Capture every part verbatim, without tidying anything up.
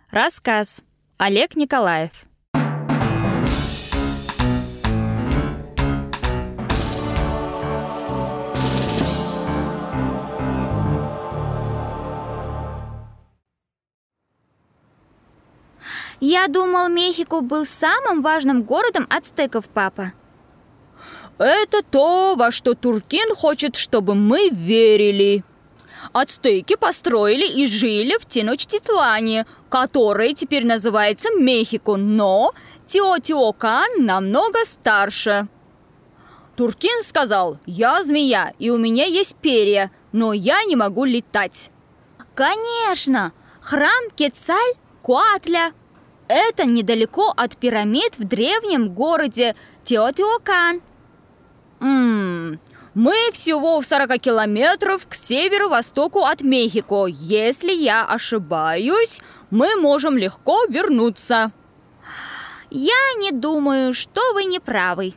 Рассказ. Олег Николаев. Я думал, Мехико был самым важным городом ацтеков, папа. Это то, во что Туркин хочет, чтобы мы верили. Ацтеки построили и жили в Теночтитлане, который теперь называется Мехико, но Теотиокан намного старше. Туркин сказал: «Я змея, и у меня есть перья, но я не могу летать». Конечно! Храм Кецалькоатля. Это недалеко от пирамид в древнем городе Теотиокан. Ммм... Мы всего в сорока километров к северо-востоку от Мехико. Если я ошибаюсь, мы можем легко вернуться. Я не думаю, что вы не правы.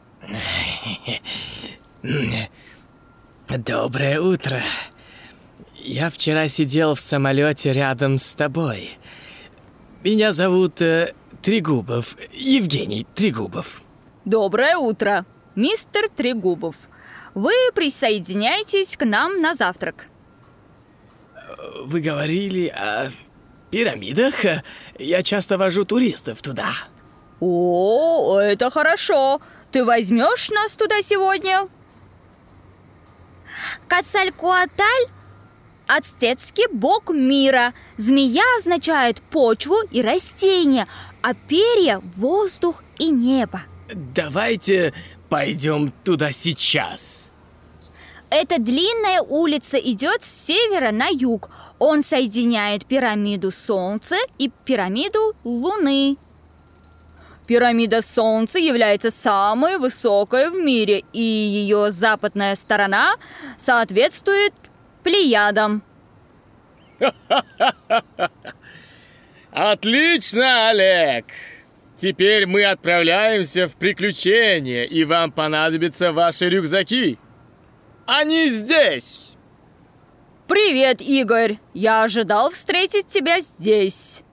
Доброе утро. Я вчера сидел в самолете рядом с тобой. Меня зовут э, Трегубов, Евгений Трегубов. Доброе утро, мистер Трегубов. Вы присоединяйтесь к нам на завтрак. Вы говорили о пирамидах? Я часто вожу туристов туда. О, это хорошо. Ты возьмешь нас туда сегодня? Кецалькоатль – ацтекский бог мира. Змея означает почву и растения, а перья – воздух и небо. Давайте пойдем туда сейчас. Эта длинная улица идет с севера на юг. Он соединяет пирамиду Солнца и пирамиду Луны. Пирамида Солнца является самой высокой в мире, и ее западная сторона соответствует Плеядам. Отлично, Олег! Теперь мы отправляемся в приключения, и вам понадобятся ваши рюкзаки. Они здесь! Привет, Игорь! Я ожидал встретить тебя здесь.